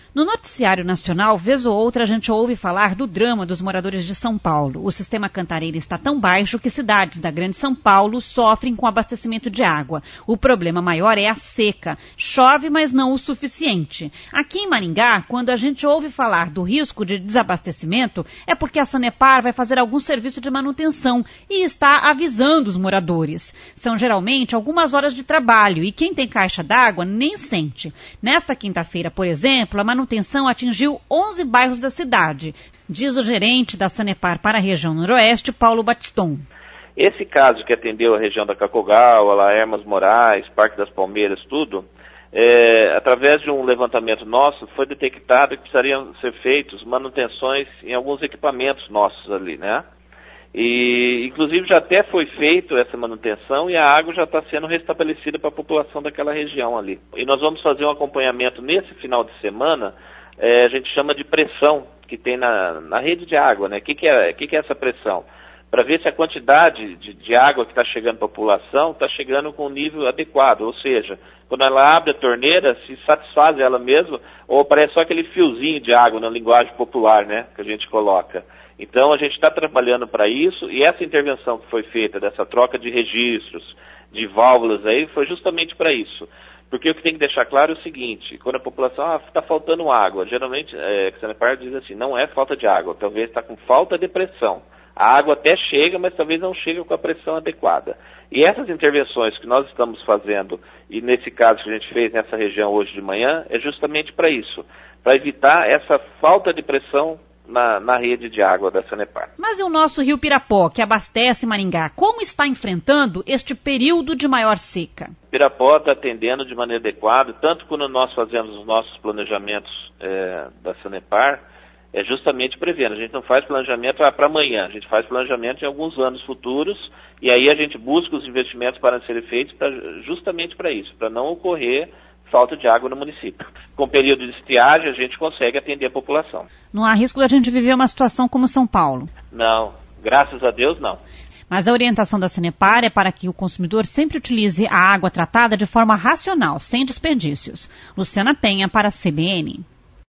No noticiário nacional, vez ou outra, a gente ouve falar do drama dos moradores de São Paulo. O sistema Cantareira está tão baixo que cidades da Grande São Paulo sofrem com abastecimento de água. O problema maior é a seca. Chove, mas não o suficiente. Aqui em Maringá, quando a gente ouve falar do risco de desabastecimento, é porque a Sanepar vai fazer algum serviço de manutenção e está avisando os moradores. São geralmente algumas horas de trabalho e quem tem caixa d'água nem sente. Nesta quinta-feira, por exemplo, a manutenção atingiu 11 bairros da cidade, diz o gerente da Sanepar para a região noroeste, Paulo Batiston. Esse caso que atendeu a região da Cacogal, a Hermas Moraes, Parque das Palmeiras, tudo, através de um levantamento nosso, foi detectado que precisariam ser feitos manutenções em alguns equipamentos nossos ali, né? E, inclusive, já até foi feito essa manutenção e a água já está sendo restabelecida para a população daquela região ali. E nós vamos fazer um acompanhamento nesse final de semana, a gente chama de pressão que tem na rede de água, né? O que é essa pressão? Para ver se a quantidade de água que está chegando para a população está chegando com um nível adequado, ou seja, quando ela abre a torneira, se satisfaz ela mesma, ou aparece só aquele fiozinho de água na linguagem popular, né, que a gente coloca. Então a gente está trabalhando para isso, e essa intervenção que foi feita, dessa troca de registros, de válvulas aí, foi justamente para isso. Porque o que tem que deixar claro é o seguinte, quando a população está faltando água, geralmente, a Sanepar diz assim, não é falta de água, talvez está com falta de pressão. A água até chega, mas talvez não chegue com a pressão adequada. E essas intervenções que nós estamos fazendo, e nesse caso que a gente fez nessa região hoje de manhã, é justamente para isso, para evitar essa falta de pressão na rede de água da Sanepar. Mas e o nosso rio Pirapó, que abastece Maringá, como está enfrentando este período de maior seca? Pirapó está atendendo de maneira adequada, tanto quando nós fazemos os nossos planejamentos da Sanepar, é justamente prevendo. A gente não faz planejamento para amanhã, a gente faz planejamento em alguns anos futuros, e aí a gente busca os investimentos para serem feitos justamente para isso, para não ocorrer falta de água no município. Com o período de estiagem, a gente consegue atender a população. Não há risco de a gente viver uma situação como São Paulo? Não, graças a Deus não. Mas a orientação da Sanepar é para que o consumidor sempre utilize a água tratada de forma racional, sem desperdícios. Luciana Penha para a CBN.